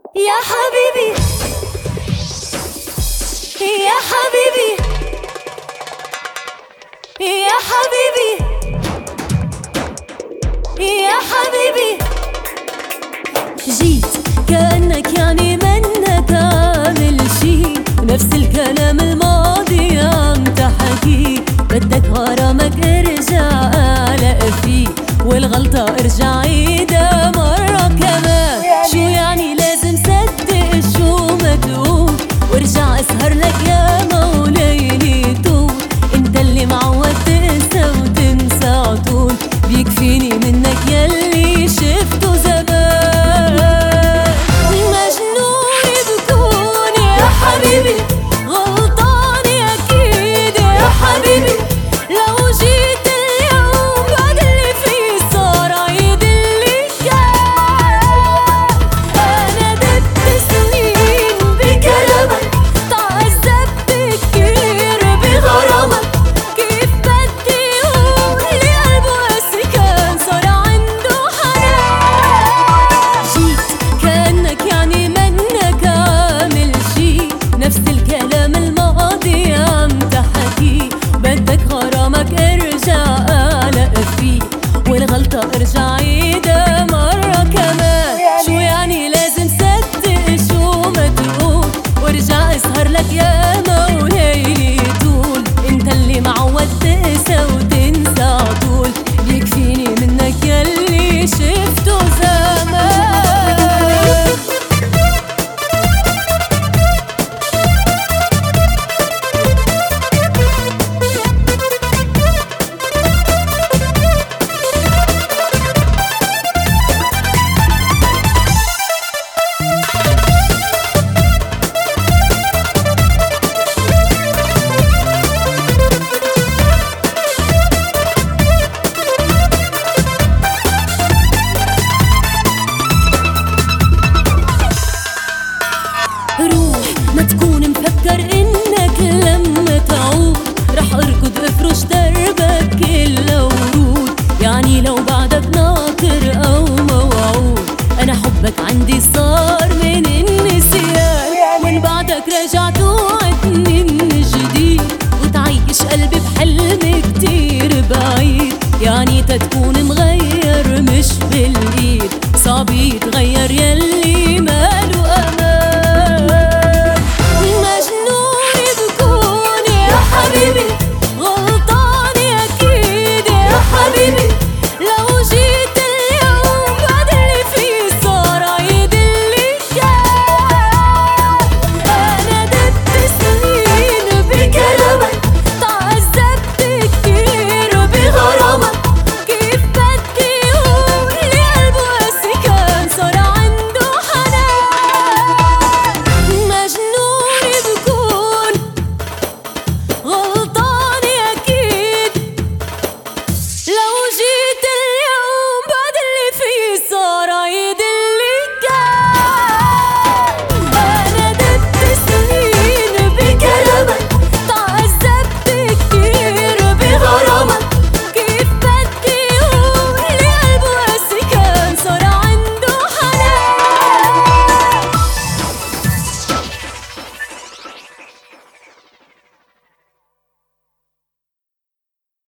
يا حبيبي يا حبيبي يا حبيبي يا حبيبي، جيت كأنك يعني منك عامل شي، نفس الكلام الماضي عم تحكي، بدك غرامك ارجع اعلق فيه، والغلطة ارجع عيدها مرة كمان. شو يعني لازم صدق شو ما تقول، وارجع اسهر لك يا موليلي طول، انت اللي معود تنسى وتنسى عطول، بيكفيني منك يلي شفته زمان. مجنون بكون يا حبيبي، غلطاني اكيد يا حبيبي، لو جيت اليوم بعد اللي فيه صار عيد اللي كان. انا دبت سنين بكلامك، تعذبت كتير بغرامك، كيف بدي اقول اللي قلبه قاسي كان صار عنده حنان. جيت كأنك يعني منك عامل شي، نفس الكلام الماضي عم تحكي، بدك غرامك ارجع اعلق فيه، والغلطة ارجع عيدها مرة كمان. شو يعني لازم صدق شو ما تقول، وارجع اسهر لك يا موليلي طول، انت اللي معود تنسى وتنسى عطول، بيكفيني منك يلي شفته زمان. روح ما تكون مفكر انك لما تعود رح اركض افرش دربك كل ورود، يعني لو بعدك ناطر او موعود، انا حبك عندي صار